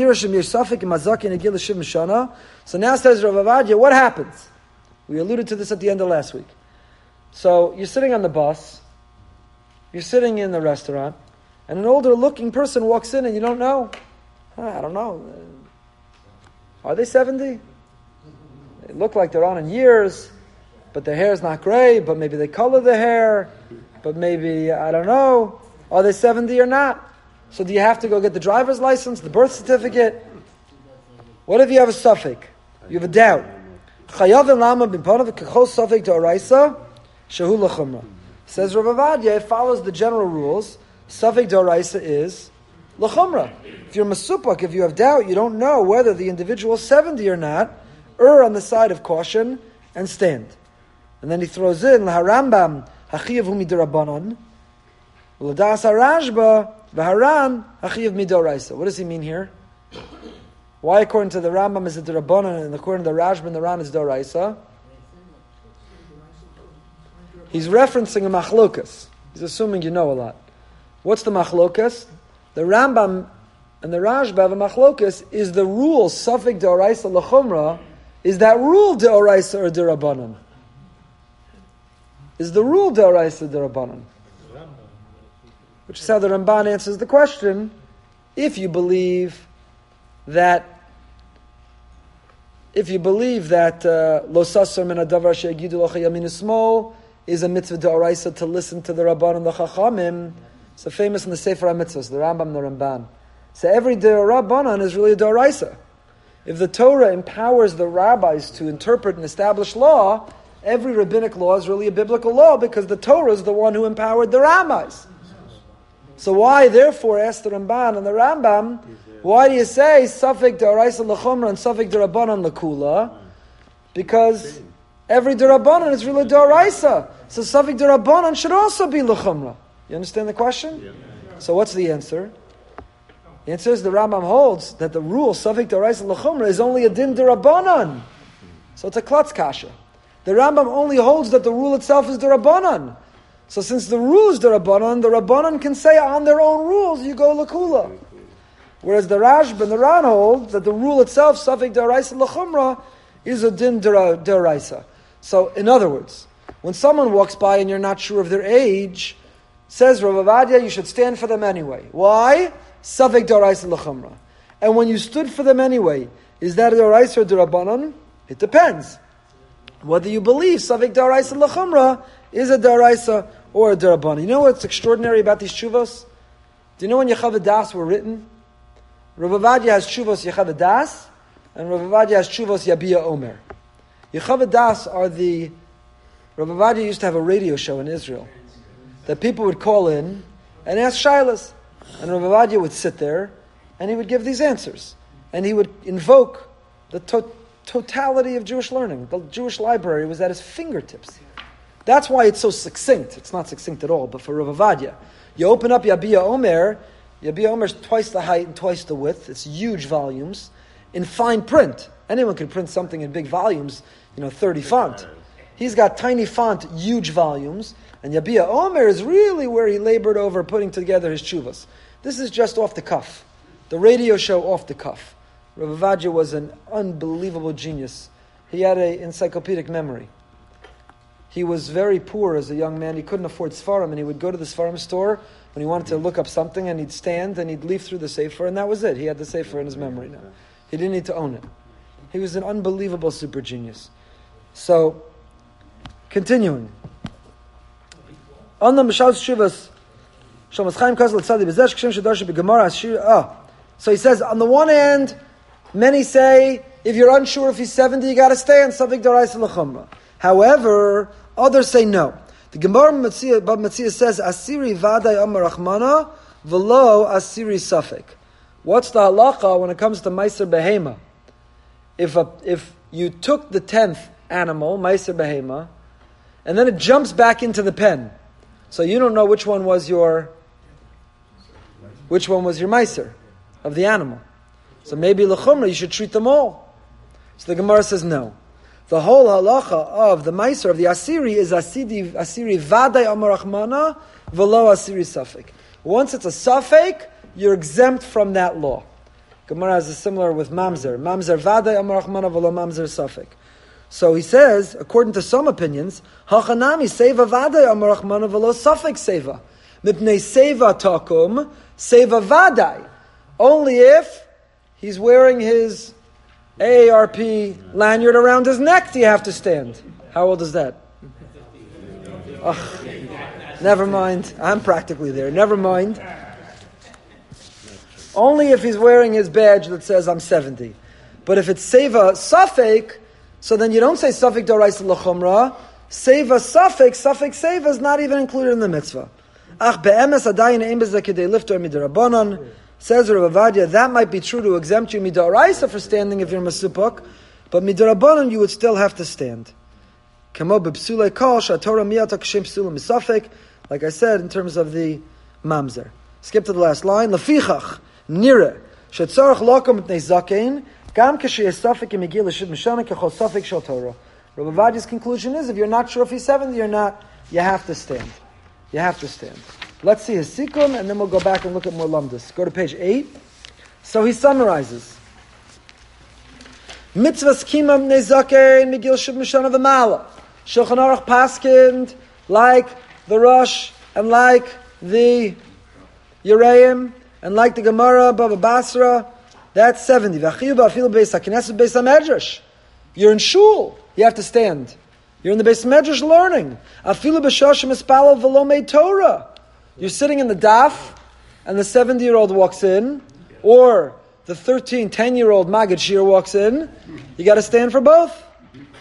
says Rav Avadia, what happens? We alluded to this at the end of last week. So you're sitting on the bus, you're sitting in the restaurant, and an older looking person walks in and you don't know. I don't know. Are they 70? They look like they're on in years, but their hair's not gray, but maybe they color their hair, but maybe, I don't know. Are they 70 or not? So do you have to go get the driver's license, the birth certificate? What if you have a suffix? You have a doubt. Says Rav Avadia, it follows the general rules. Suffix d'oraisa is l'chumra. If you're masupach, if you have doubt, you don't know whether the individual is 70 or not, err on the side of caution and stand. And then he throws in l'harambam hachiyav hu midirabanan, l'das harashba v'haran hachiyav midoraisa. What does he mean here? Why, according to the Rambam, is it dirabanan, and according to the Rashba and the Ran, is doraisa? He's referencing a machlokas. He's assuming you know a lot. What's the machlokas? The Rambam and the Rashba have a machlokas. Is the rule suffix deoraisa l'chumra? Is that rule deoraisa or derabanan? Is the rule deoraisa derabanan? Which is how the Ramban answers the question. If you believe that lo sasar min hadavar she'yagidu locha yamin usmol is a mitzvah deoraisa to listen to the Rabban and the Chachamim. It's so famous in the Sefer HaMitzvahs, the Rambam and the Ramban. So every Rabbanan is really a deoraisa. If the Torah empowers the rabbis to interpret and establish law, every rabbinic law is really a biblical law because the Torah is the one who empowered the rabbis. So why, therefore, ask the Ramban and the Rambam, why do you say Safek D'Oraisa L'Chumra and Safek D'Rabbanan L'Kula? Because every D'Rabbanan is really D'Oraisa. So Safek D'Rabbanan should also be L'Chumra. You understand the question? Yeah. So what's the answer? The answer is the Rambam holds that the rule Safek D'Oraisa L'Chumra is only a Din D'Rabbanan. So it's a Klutz Kasha. The Rambam only holds that the rule itself is D'Rabbanan. So since the rule is the Rabbanan can say on their own rules, you go L'Kula. Whereas the Rashba and the Ran hold that the rule itself, Safek D'Oraisa L'Chumra, is a Din D'Oraisa. So in other words, when someone walks by and you're not sure of their age, says Rav Avadia, you should stand for them anyway. Why? Safek D'Oraisa L'Chumra. And when you stood for them anyway, is that a D'Oraisa or D'Rabbanan? It depends. Whether you believe Safek D'Oraisa L'Chumra is a D'Oraisa or a D'Rabbanan. You know what's extraordinary about these Shuvos? Do you know when Yechav Das were written? Rav Avadia has Shuvos Yechav Das, and Rav Avadia has Shuvos Yabia Omer. Yechav Das are the... Rav Avadia used to have a radio show in Israel that people would call in and ask Shilas. And Rav Avadia would sit there and he would give these answers. And he would invoke the totality of Jewish learning. The Jewish library was at his fingertips. That's why it's so succinct. It's not succinct at all, but for Rav Avadia. You open up Yabia Omer is twice the height and twice the width. It's huge volumes in fine print. Anyone can print something in big volumes, 30 font. He's got tiny font, huge volumes. And Yabia Omer is really where he labored over putting together his tshuvas. This is just off the cuff. The radio show off the cuff. Rav Avadia was an unbelievable genius. He had an encyclopedic memory. He was very poor as a young man. He couldn't afford Sfarim, and he would go to the Sfarim store when he wanted to look up something, and he'd stand and he'd leaf through the Sefer, and that was it. He had the Sefer in his memory now. He didn't need to own it. He was an unbelievable super genius. So, continuing. On the Mishal Shuvas, so he says, on the one hand, many say, if you're unsure if he's 70, you got to stay on Safek D'Oraisa L'Chumra. However, others say no. The Gemara Matzia says, Asiri Vaday Amar Rachmana, V'lo Asiri Safek. What's the halacha when it comes to Meiser Behema? If you took the 10th animal, Meiser Behema, and then it jumps back into the pen, so you don't know which one was your Meiser of the animal. So maybe L'Chumra, you should treat them all. So the Gemara says no. The whole halacha of the Meiser of the Asiri is Asiri Vaday Amar Rachmana V'lo Asiri Safek. Once it's a Safek, you're exempt from that law. Gemara has a similar with Mamzer. Mamzer Vaday Amar Rachmana V'lo Mamzer Safek. So he says, according to some opinions, Hachanami Seva Vaday Amar Rachmana V'lo Safek Seva. Mipnei Seva Takum Seva Vaday. Only if he's wearing his AARP lanyard around his neck do you have to stand. How old is that? Never mind. I'm practically there. Never mind. Only if he's wearing his badge that says I'm 70. But if it's Seva Safek, so then you don't say Safek D'Oraisa L'Chumra. Seva Safek Seva is not even included in the mitzvah. Ach be'emes adayin ein b'zeh kedei liftor mid'Rabbanan. Says Rav Avadia, that might be true to exempt you mid'Oraisa for standing if you're Masupuk, but mid'Rabbanan you would still have to stand. Like I said, in terms of the mamzer. Skip to the last line. Lefichach nire shetzarach lakom mitnei zakein gam k'sheyesafik imigil l'shid mishanek k'chol safik shel Torah. Rav Avadia's conclusion is, if you're not sure if he's 70 or not, you have to stand. You have to stand. Let's see his sikkum, and then we'll go back and look at more lumdus. Go to page 8. So he summarizes. Mitzvahs kimam nezakein migil shib mishana v'mala. Shulchan Aruch paskind like the Rosh and like the Yereim and like the Gemara Baba Basra. That's 70. V'achiyu ba'afilu beis haKnesset beis haMedrash. You're in shul. You have to stand. You're in the beis haMedrash learning. Afilu b'shashim espalo v'lo mei Torah. You're sitting in the daf, and the 70-year-old walks in, or the 10-year-old Maggid Shir walks in. You got to stand for both.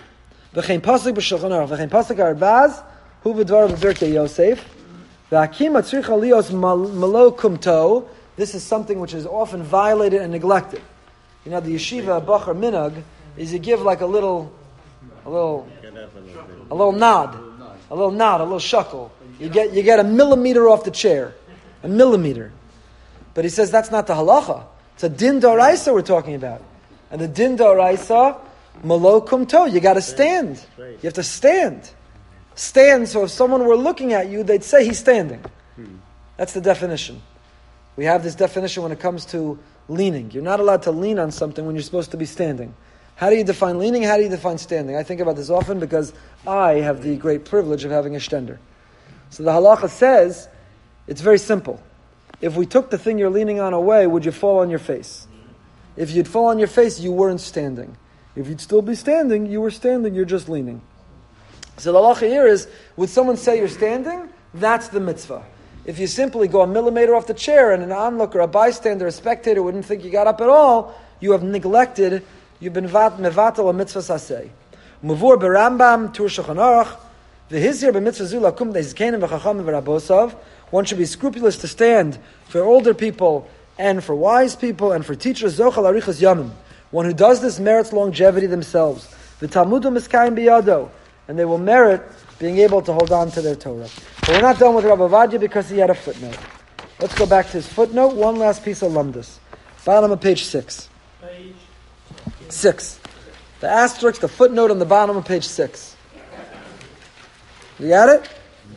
V'chein pasuk b'shulchan aruch. V'chein pasuk harbaz hu v'dvar v'birkei Yosef. V'hakim atzricha lios malo kumto. This is something which is often violated and neglected. You know, the yeshiva bachar minhag is you give like a little nod, a little shuckle. You get a millimeter off the chair, a millimeter. But he says that's not the halacha. It's a din d'oraisa we're talking about, and the din d'oraisa malo kumto. You got to stand. You have to stand. Stand. So if someone were looking at you, they'd say he's standing. That's the definition. We have this definition when it comes to leaning. You're not allowed to lean on something when you're supposed to be standing. How do you define leaning? How do you define standing? I think about this often because I have the great privilege of having a shtender. So the halacha says, it's very simple. If we took the thing you're leaning on away, would you fall on your face? If you'd fall on your face, you weren't standing. If you'd still be standing, you were standing, you're just leaning. So the halacha here is, would someone say you're standing? That's the mitzvah. If you simply go a millimeter off the chair and an onlooker, a bystander, a spectator wouldn't think you got up at all, you have neglected, you've been mevatel a mitzvah saseh. Muvur berambam tur shulchan aruch v'hizir b'mitzvah zu lakum deizkenim v'chachamim v'rabosav. One should be scrupulous to stand for older people and for wise people and for teachers. Zochal arichas yamim. One who does this merits longevity themselves. V'talmudu miskayim biyado, and they will merit being able to hold on to their Torah. But we're not done with Rabbi Ovadia because he had a footnote. Let's go back to his footnote. One last piece of lumdus. Bottom of page 6. Page 6. The asterisk, the footnote on the bottom of page 6. You got it?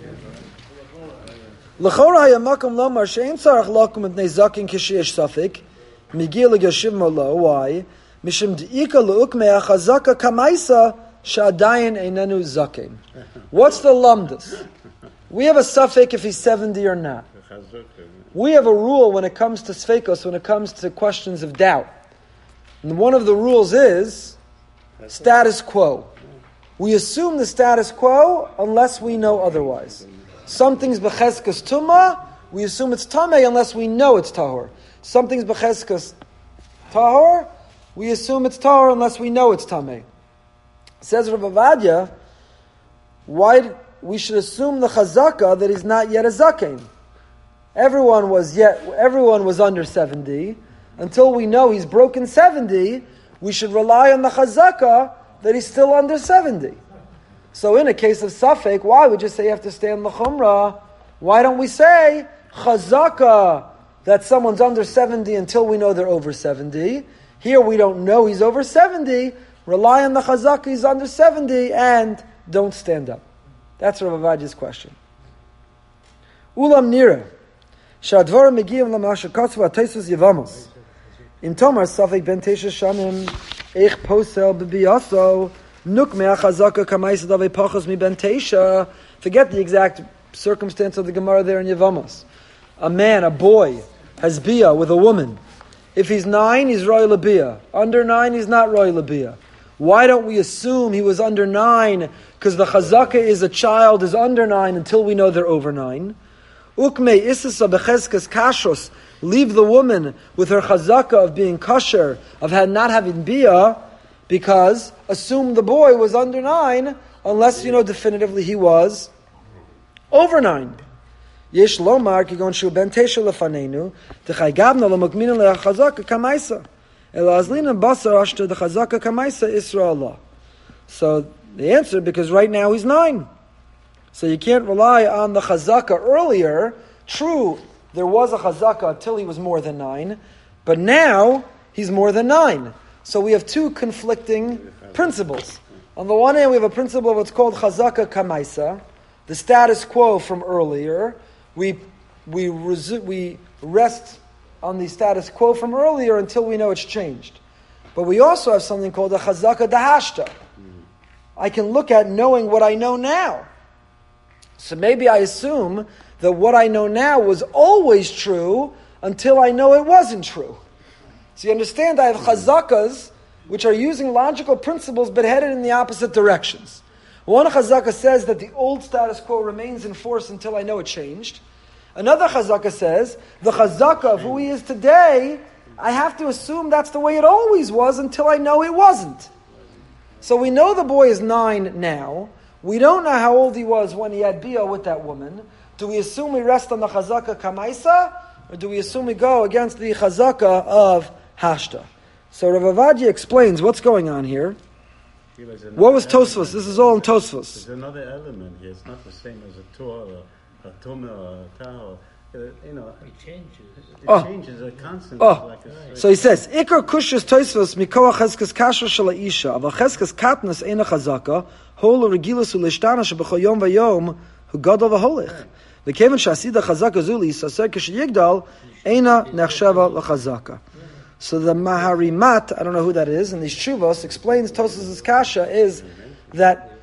L'chora hayamakam lomar she'en tzarach lakum et nezakin kishiyesh safik migil l'gashiv molo. Why? Mishim d'ika l'ukmei achazaka kamaisa sha'adayin einenu zakin. What's the lumdus? We have a suffix if he's 70 or not. We have a rule when it comes to sfeikos, when it comes to questions of doubt. And one of the rules is status quo. We assume the status quo unless we know otherwise. Something's becheskas tumah, we assume it's tameh unless we know it's tahor. Something's becheskas tahor, we assume it's tahor unless we know it's tameh. Says Rav Ovadia, why we should assume the chazaka that he's not yet a zaken. Everyone was under 70. Until we know he's broken 70, we should rely on the chazaka that he's still under 70. So in a case of safek, why would you say you have to stand l'chumrah? Why don't we say chazaka that someone's under 70 until we know they're over 70? Here we don't know he's over 70. Rely on the chazaka he's under 70 and don't stand up. That's Rav Ovadia's question. Ulam nira. Shadvar megiyim l'masha katzu ateisus yevamos. Im tomar safek ben tesha shanim eich posel b'biyaso nuk mea chazaka kamaisa dave pachos mi ben tesha. Forget the exact circumstance of the Gemara there in Yevamos. A man, a boy, has bia with a woman. If he's 9, he's roy labia. Under 9, he's not roy labia. Why don't we assume he was under 9? Because the chazaka is a child is under 9 until we know they're over 9. Ukme isasa bechezkas kashos. Leave the woman with her chazaka of being kosher, of not having bia, because assume the boy was under 9, unless you know definitively he was over 9. Yesh lomar kigon shu ben tesha lefanenu techaygamna lemukmina lechazaka kamaisa elazlina basar ashta the chazaka kamaisa isra Allah. So the answer, because right now he's 9, so you can't rely on the chazaka earlier. True, there was a chazaka until he was more than 9, but now he's more than 9. So we have two conflicting principles. On the one hand, we have a principle of what's called chazaka kamaisa, the status quo from earlier. We rest on the status quo from earlier until we know it's changed. But we also have something called a chazaka dahashta. I can look at knowing what I know now. So maybe I assume that what I know now was always true until I know it wasn't true. So you understand, I have chazakas which are using logical principles but headed in the opposite directions. One chazaka says that the old status quo remains in force until I know it changed. Another chazaka says the chazaka of who he is today, I have to assume that's the way it always was until I know it wasn't. So we know the boy is 9 now. We don't know how old he was when he had Bia with that woman. Do we assume we rest on the Chazaka Kamaisa? Or do we assume we go against the Chazaka of Hashta? So Rav Avadia explains what's going on here. What was Tosfos? This is all in Tosfos. There's another element here. It's not the same as a Torah, a Tumah, or a Tah. It changes. It changes. A constant. So he says, Ikar Kushas Tosfos Mikoach Cheskes Kasher Shala Isha, Aval Cheskes Katnas Eina Chazaka, Hol Regilus Ulishtana Shebechol Yom Vayom Hu Gadol V'Holich. V'Kevin Shasida Chazaka Zuli Saser Kish Yigdal Eina Nechsheva LaChazaka. So the Maharimat, I don't know who that is, and these Shuvos explains Tosfos' Kasha is that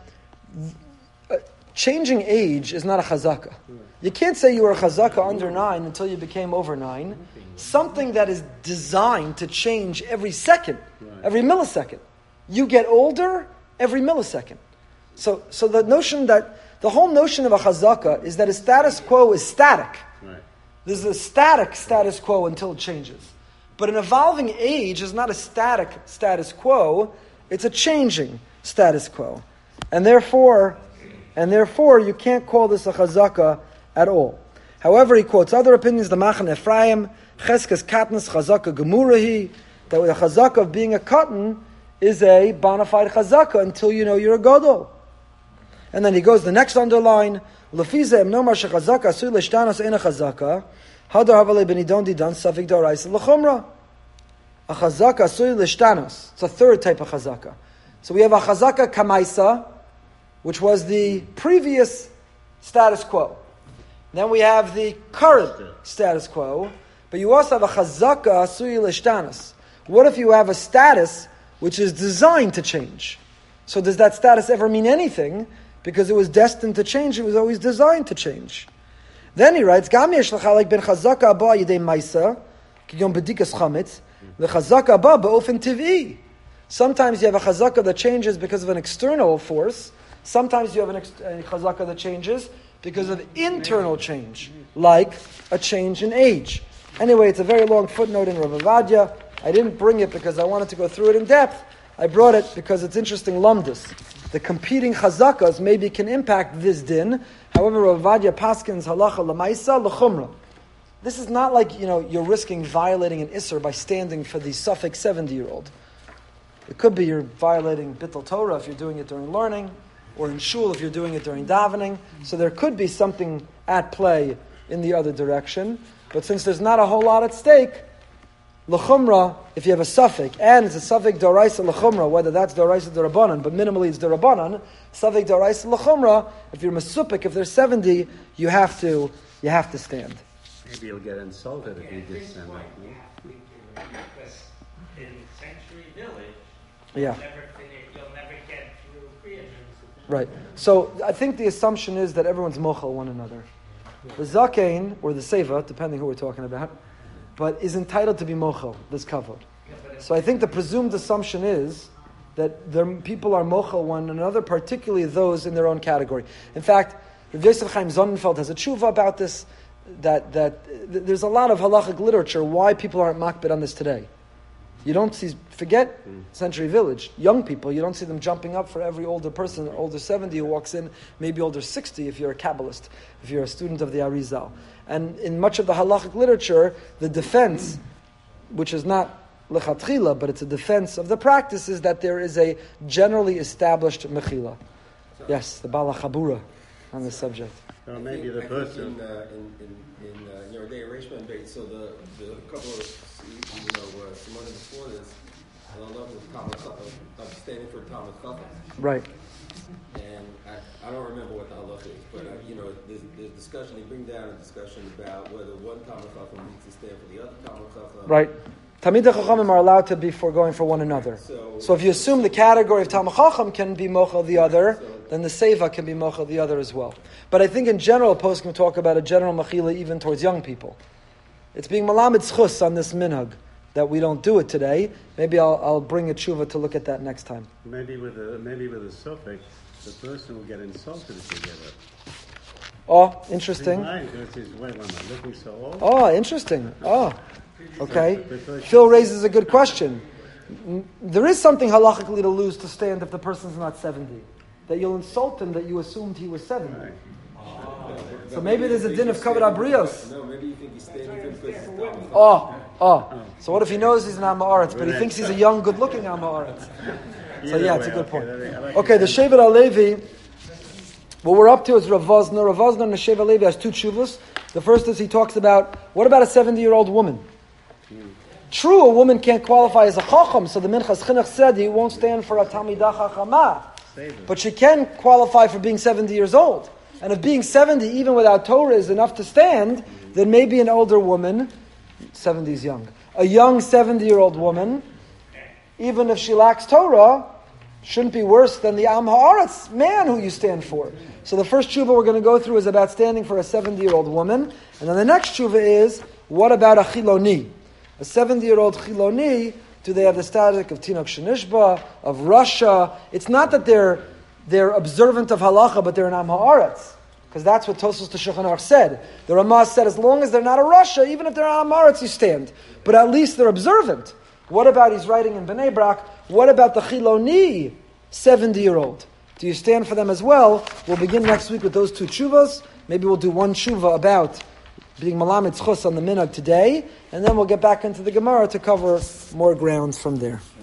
changing age is not a chazaka. You can't say you were a chazaka under 9 until you became over 9. Something that is designed to change every second, every millisecond. You get older every millisecond. So the notion that, the whole notion of a chazaka is that a status quo is static. Right. There's a static status quo until it changes. But an evolving age is not a static status quo, it's a changing status quo. And therefore you can't call this a chazaka at all. However, he quotes other opinions, the Machan Ephraim, Cheskes Katnas Chazaka Gemurahi, that the chazaka of being a cotton is a bona fide chazaka until you know you're a gadol. And then he goes the next underline, Lefize em nomar shechazaka asui leshtanas ena chazaka, Hadar Havale Benidon Didan Safik Doraisa L'Chumra. A chazaka asui leshtanas. It's a third type of chazaka. So we have a chazaka kamaisa, which was the previous status quo. Then we have the current status quo, but you also have a chazaka asui leshtanas. What if you have a status which is designed to change? So does that status ever mean anything? Because it was destined to change, it was always designed to change. Then he writes, Gam yesh l'chalek ben chazaka abba yidei maisa, kiyom bedikas chametz, v'chazaka abba ba'ofen tiv'i. Sometimes you have a chazaka that changes because of an external force. Sometimes you have a chazaka that changes because of internal change, like a change in age. Anyway, it's a very long footnote in Rav Avadia. I didn't bring it because I wanted to go through it in depth. I brought it because it's interesting lumdus. The competing chazakas maybe can impact this din. However, Rav Avadia paskins halacha lamaisa l'chumra. This is not like, you're risking violating an isser by standing for the suffix 70-year-old. It could be you're violating bittul Torah if you're doing it during learning, or in shul if you're doing it during davening. So there could be something at play in the other direction. But since there's not a whole lot at stake, l'chumra, if you have a suffix, and it's a suffix d'oraisa l'chumra, whether that's d'oraisa d'rabanan, but minimally it's d'rabanan, suffix d'oraisa l'chumra, if you're masupik, if they're 70, you have to stand. Maybe you'll get insulted if you just stand up. Because in Sanctuary Village, Yeah. you'll never get through Kriyas. Right. So I think the assumption is that everyone's mochel one another. The zakein, or the seva, depending who we're talking about, but is entitled to be mochel, this kavod. So I think the presumed assumption is that people are mochel one another, particularly those in their own category. In fact, Rav Yosef Chaim Sonnenfeld has a tshuva about this, that there's a lot of halachic literature why people aren't makbid on this today. You don't see, forget Century Village, young people, you don't see them jumping up for every older person, older 70 who walks in, maybe older 60 if you're a Kabbalist, if you're a student of the Arizal. And in much of the halachic literature, the defense, which is not lechatchila, but it's a defense of the practice, is that there is a generally established mechila. Yes, the Bala Chabura on this subject. Or maybe the person. In your day arrangement date, so the couple of Simone before this, I don't know if it's Thomas standing for Thomas Chacham. Right. And I don't remember what the halach is, but there's discussion. They bring down a discussion about whether one Thomas Chacham needs to stand for the other Thomas Chacham. Right. Talmidei Chachamim are allowed to be foregoing for one another. So if you assume the category of Talmid Chacham can be mochel the other, then the seva can be mochel the other as well. But I think in general, poskim talk about a general mechila even towards young people. It's being malamed schus on this minhag that we don't do it today. Maybe I'll bring a tshuva to look at that next time. Maybe with a suffix, the person will get insulted if you get it. Oh, interesting. Wait, am I looking so old? Oh, interesting. Oh, okay. Phil raises a good question. There is something halachically to lose to stand if the person's not 70. That you'll insult him that you assumed he was 70. Right. So maybe there's a din of kavod abrios. No, maybe you think he's standing because his thumb is So what if he knows he's an Am Haaretz, but he thinks he's a young, good-looking Am Haaretz? So yeah, it's a good point. Okay, the Shevet HaLevi, what we're up to is Rav Vosner. Rav Vosner and the Shevet HaLevi has two tshuvos. The first is he talks about, what about a 70-year-old woman? True, a woman can't qualify as a chacham, so the Minchas Chinuch said he won't stand for a Talmidah Chachama. But she can qualify for being 70 years old. And if being 70, even without Torah, is enough to stand, then maybe an older woman, 70 is young, a young 70-year-old woman, even if she lacks Torah, shouldn't be worse than the Am Haaretz man who you stand for. So the first tshuva we're going to go through is about standing for a 70-year-old woman. And then the next tshuva is, what about a Chiloni? A 70-year-old Chiloni, do they have the status of Tinok Shenishba, of Russia? It's not that they're observant of halacha, but they're an Am Haaretz. Because that's what Tosfos to Shulchan Aruch said. The Ramah said, as long as they're not a Russia, even if they're an Am Haaretz, you stand. But at least they're observant. What about, he's writing in Bnei Brak, what about the Chiloni 70-year-old? Do you stand for them as well? We'll begin next week with those two tshuvas. Maybe we'll do one tshuva about being Malamed Chus on the minhag today, and then we'll get back into the Gemara to cover more grounds from there.